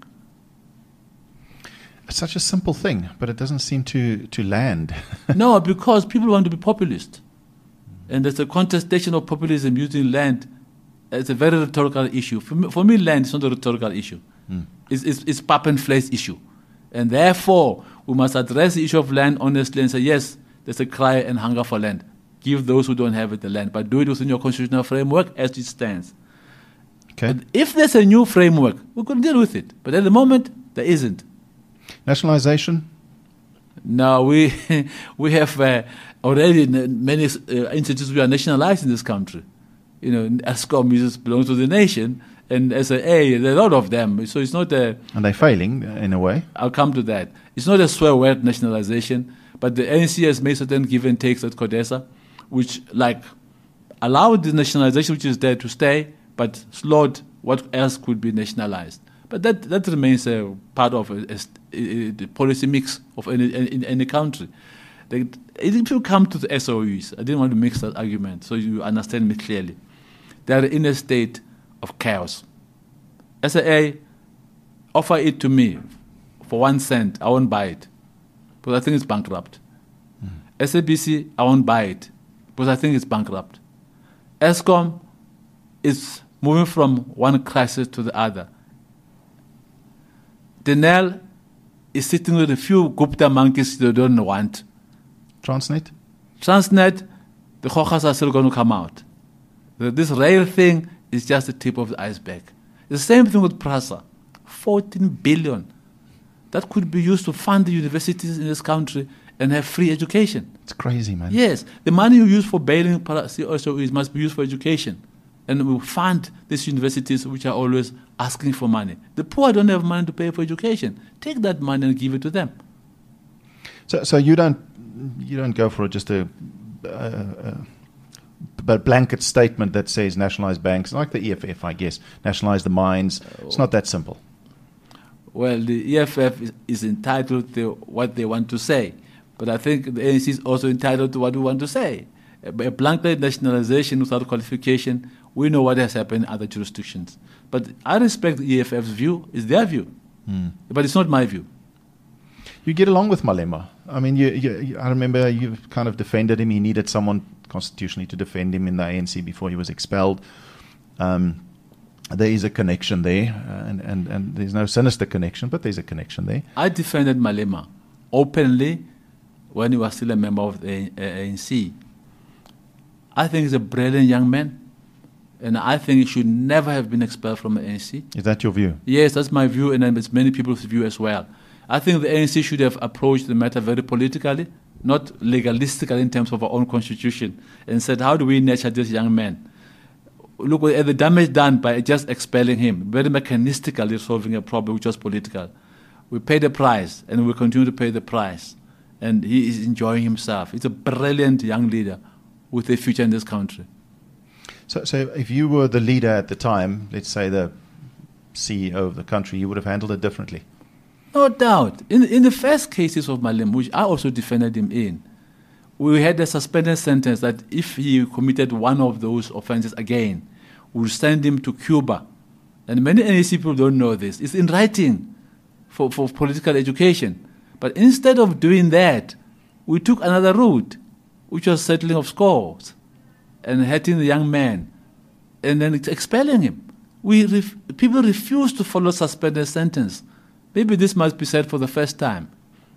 It's such a simple thing, but it doesn't seem to land. No, because people want to be populist. And there's a contestation of populism using land. It's a very rhetorical issue. For me, land is not a rhetorical issue. It's pap and flesh issue. And therefore, we must address the issue of land honestly and say, yes, there's a cry and hunger for land. Give those who don't have it the land, but do it within your constitutional framework as it stands. Okay. But if there's a new framework, we could deal with it. But at the moment, there isn't. Nationalization? No, we have already many institutes we are nationalized in this country. You know, Eskom belongs to the nation, and SAA, there are a lot of them. So it's not a... And they're failing in a way. I'll come to that. It's not a swear word nationalization, but the ANC has made certain give and takes at CODESA, which allowed the nationalization which is there to stay, but slowed what else could be nationalized. But that remains a part of the policy mix of any country. If you come to the SOEs, I didn't want to mix that argument, so you understand me clearly. They are in a state of chaos. SAA, offer it to me for 1 cent, I won't buy it, because I think it's bankrupt. SABC, I won't buy it, because I think it's bankrupt. Eskom is moving from one crisis to the other. Denel is sitting with a few Gupta monkeys they don't want. Transnet, the Khokhas are still going to come out. This rail thing is just the tip of the iceberg. The same thing with PRASA. 14 billion. That could be used to fund the universities in this country and have free education. it's crazy, man. Yes, the money you use for bailing SOEs must be used for education. And we fund these universities which are always asking for money. The poor don't have money to pay for education. Take that money and give it to them. So you don't go for just a blanket statement that says nationalize banks, like the EFF, I guess, nationalize the mines. It's not that simple. Well, the EFF is entitled to what they want to say. But I think the ANC is also entitled to what we want to say. A blanket nationalization without qualification, we know what has happened in other jurisdictions. But I respect the EFF's view. It's their view. But it's not my view. You get along with Malema. I mean, I remember you kind of defended him. He needed someone constitutionally to defend him in the ANC before he was expelled. There is a connection there, and there's no sinister connection, but there's a connection there. I defended Malema openly when he was still a member of the ANC. I think he's a brilliant young man, and I think he should never have been expelled from the ANC. Is that your view? Yes, that's my view, and it's many people's view as well. I think the ANC should have approached the matter very politically, not legalistically in terms of our own constitution, and said, how do we nurture this young man? Look at the damage done by just expelling him, very mechanistically solving a problem which was political. We paid the price, and we will continue to pay the price. And he is enjoying himself. He's a brilliant young leader with a future in this country. So if you were the leader at the time, let's say the CEO of the country, you would have handled it differently. No doubt. In the first cases of Malema, which I also defended him in, we had a suspended sentence that if he committed one of those offenses again, we would send him to Cuba. And many NEC people don't know this. It's in writing for political education. But instead of doing that, we took another route, which was settling of scores and hurting the young man and then expelling him. People refuse to follow suspended sentence. Maybe this must be said for the first time.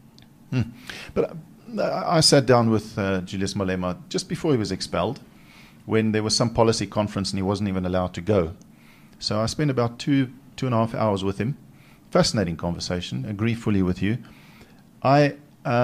But I sat down with Julius Malema just before he was expelled, when there was some policy conference and he wasn't even allowed to go. So I spent about two 2.5 hours with him. Fascinating conversation. Agree fully with you. I'm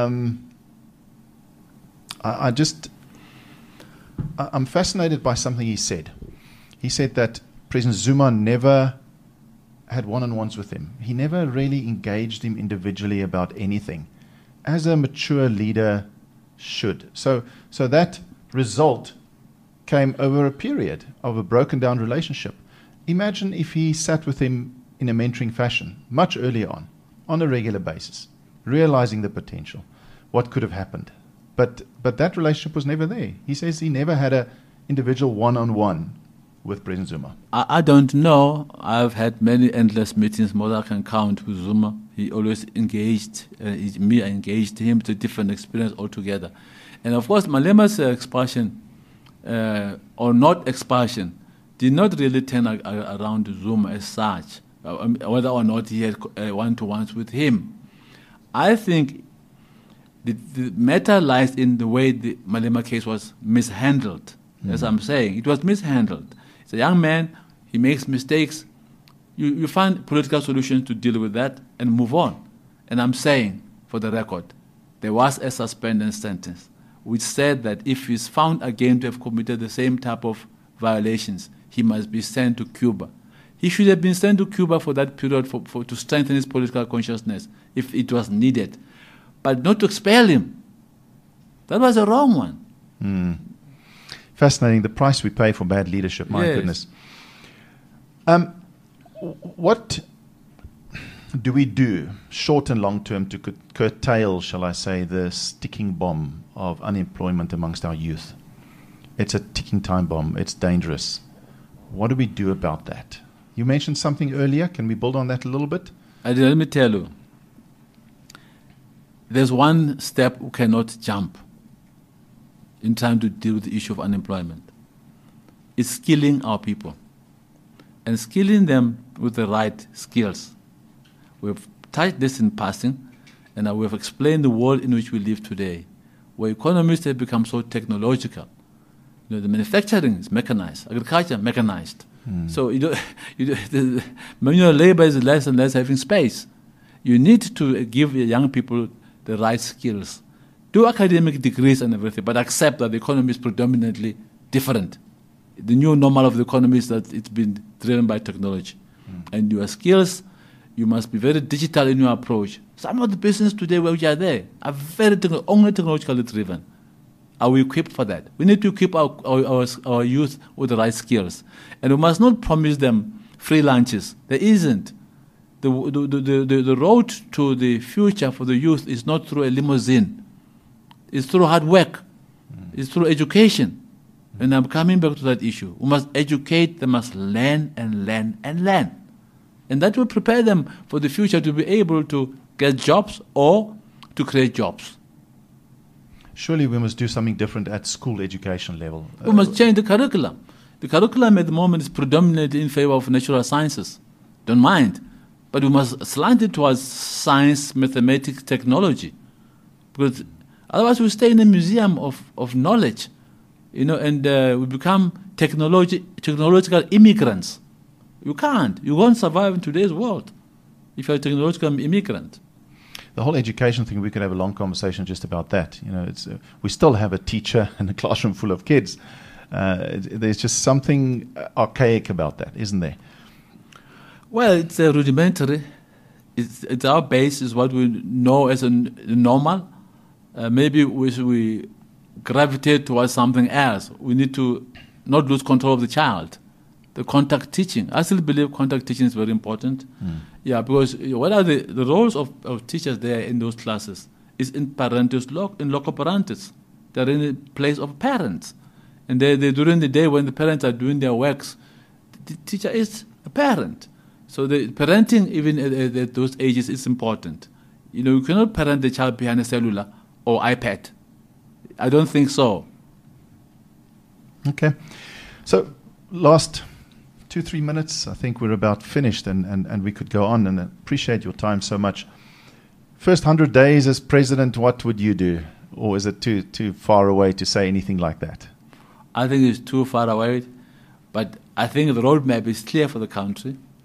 fascinated by something he said. He said that President Zuma never had one-on-ones with him. He never really engaged him individually about anything, as a mature leader should. So that result came over a period of a broken down relationship. Imagine if he sat with him in a mentoring fashion much earlier on a regular basis, realizing the potential, what could have happened. But that relationship was never there. He says he never had an individual one-on-one with President Zuma. I don't know. I've had many endless meetings, more than I can count, with Zuma. He always engaged me, I engaged him to different experience altogether. And of course, Malema's expansion, or not expansion, did not really turn around Zuma as such, whether or not he had one-to-ones with him. I think the matter lies in the way the Malema case was mishandled. As I'm saying, it was mishandled. He's a young man, he makes mistakes. You find political solutions to deal with that and move on. And I'm saying, for the record, there was a suspended sentence which said that if he's found again to have committed the same type of violations, he must be sent to Cuba. He should have been sent to Cuba for that period to strengthen his political consciousness if it was needed, but not to expel him. That was a wrong one. Fascinating, the price we pay for bad leadership, my goodness. What do we do, short and long term, to curtail, shall I say, the sticking bomb of unemployment amongst our youth? It's a ticking time bomb. It's dangerous. What do we do about that? You mentioned something earlier. Can we build on that a little bit? Let me tell you. There's one step we cannot jump in time to deal with the issue of unemployment. It's skilling our people and skilling them with the right skills. We've touched this in passing, and we've explained the world in which we live today, where economies have become so technological. The manufacturing is mechanized, agriculture mechanized. So the manual labor is less and less having space. You need to give young people the right skills. Do academic degrees and everything, but accept that the economy is predominantly different. The new normal of the economy is that it's been driven by technology. And your skills, you must be very digital in your approach. Some of the business today which are there are very only technologically driven. Are we equipped for that? We need to equip our youth with the right skills. And we must not promise them free lunches. There isn't. The road to the future for the youth is not through a limousine. It's through hard work. It's through education. And I'm coming back to that issue. We must educate, they must learn and learn and learn. And that will prepare them for the future to be able to get jobs or to create jobs. Surely we must do something different at school education level. We must change the curriculum. The curriculum at the moment is predominantly in favor of natural sciences. Don't mind. But we must slant it towards science, mathematics, technology. Because otherwise we stay in a museum of knowledge, and we become technological immigrants. You can't. You won't survive in today's world if you're a technological immigrant. The whole education thing, we could have a long conversation just about that. We still have a teacher in a classroom full of kids. There's just something archaic about that, isn't there? Well, it's rudimentary. It's our base, is what we know as a normal. Maybe we gravitate towards something else. We need to not lose control of the child. The contact teaching. I still believe contact teaching is very important. Yeah, because what are the roles of teachers there in those classes? Is in parentis in loco parentis. They're in the place of parents. And they during the day when the parents are doing their works, the teacher is a parent. So the parenting, even at those ages, is important. You cannot parent the child behind a cellular or iPad. I don't think so. Okay. So last 2-3 minutes, I think we're about finished, and we could go on, and I appreciate your time so much. First 100 days as president, what would you do? Or is it too far away to say anything like that? I think it's too far away, but I think the roadmap is clear for the country.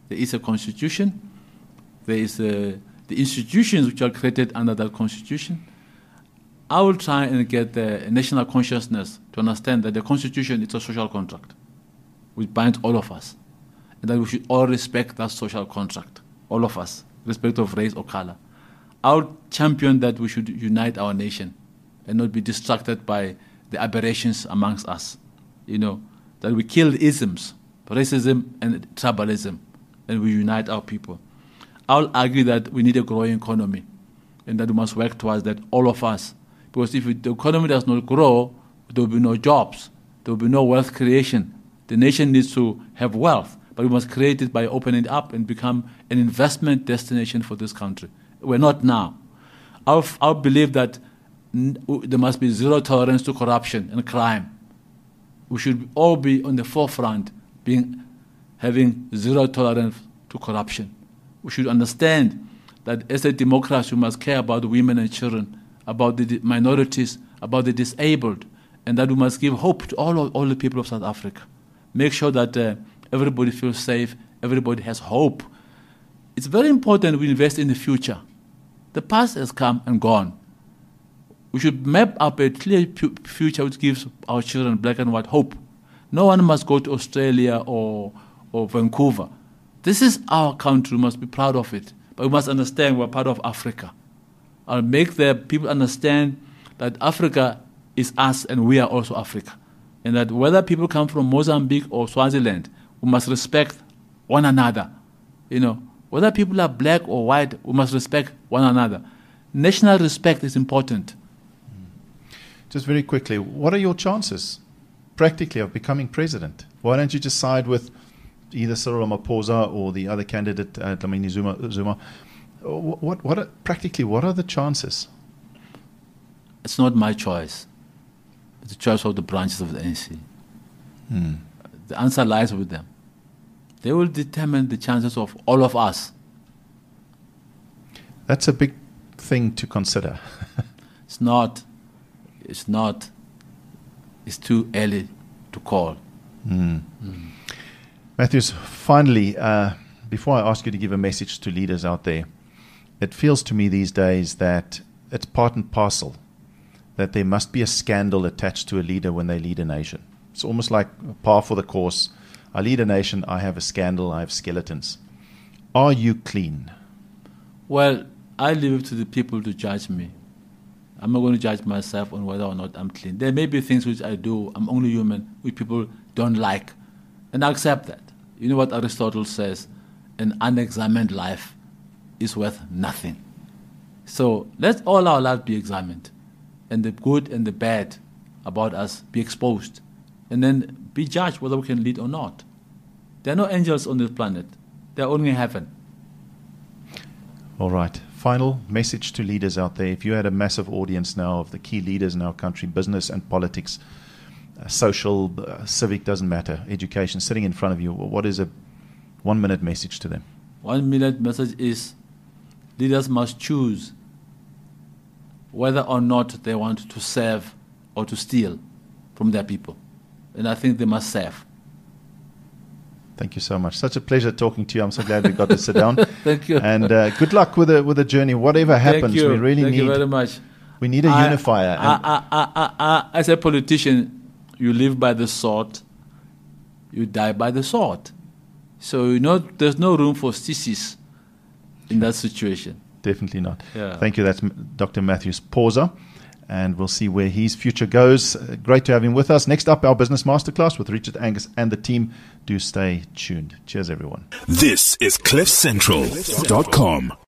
There is a constitution. There is the institutions which are created under that constitution. I will try and get the national consciousness to understand that the constitution is a social contract which binds all of us, and that we should all respect that social contract, all of us, irrespective of race or color. I will champion that we should unite our nation and not be distracted by the aberrations amongst us. That we kill isms, racism and tribalism, and we unite our people. I'll argue that we need a growing economy and that we must work towards that, all of us. Because if the economy does not grow, there will be no jobs, there will be no wealth creation. The nation needs to have wealth, but we must create it by opening it up and become an investment destination for this country. We're not now. I believe that there must be zero tolerance to corruption and crime. We should all be on the forefront, having zero tolerance to corruption. We should understand that as a democracy, we must care about women and children, about the minorities, about the disabled, and that we must give hope to all the people of South Africa. Make sure that everybody feels safe, everybody has hope. It's very important we invest in the future. The past has come and gone. We should map up a clear future which gives our children black and white hope. No one must go to Australia or Vancouver. This is our country. We must be proud of it. But we must understand we're part of Africa. I'll make the people understand that Africa is us and we are also Africa. And that whether people come from Mozambique or Swaziland, we must respect one another. Whether people are black or white, we must respect one another. National respect is important. Just very quickly, what are your chances, practically, of becoming president? Why don't you just side with either Cyril Ramaphosa or the other candidate, Dlamini Zuma? What are the chances? It's not my choice. It's the choice of the branches of the ANC. The answer lies with them. They will determine the chances of all of us. That's a big thing to consider. It's not. It's too early to call. Matthews, finally, before I ask you to give a message to leaders out there, it feels to me these days that it's part and parcel that there must be a scandal attached to a leader when they lead a nation. It's almost like par for the course. I lead a nation, I have a scandal, I have skeletons. Are you clean? Well, I leave it to the people to judge me. I'm not going to judge myself on whether or not I'm clean. There may be things which I do, I'm only human, which people don't like. And I accept that. You know what Aristotle says? An unexamined life is worth nothing. So let all our lives be examined, and the good and the bad about us be exposed, and then be judged whether we can lead or not. There are no angels on this planet. They're only in heaven. All right. Final message to leaders out there. If you had a massive audience now of the key leaders in our country, business and politics, social, civic, doesn't matter, education, sitting in front of you, what is a 1-minute message to them? 1-minute message is leaders must choose whether or not they want to serve or to steal from their people. And I think they must serve. Thank you so much. Such a pleasure talking to you. I'm so glad we got to sit down. Thank you. And good luck with the journey. Whatever happens, we really Thank need. you very much. We need a unifier. As a politician, you live by the sword, you die by the sword. So there's no room for sissies in that situation. Definitely not. Yeah. Thank you. That's Dr. Matthews Pauza. And we'll see where his future goes. Great to have him with us. Next up, our business masterclass with Richard Angus and the team. Do stay tuned. Cheers, everyone. This is CliffCentral.com.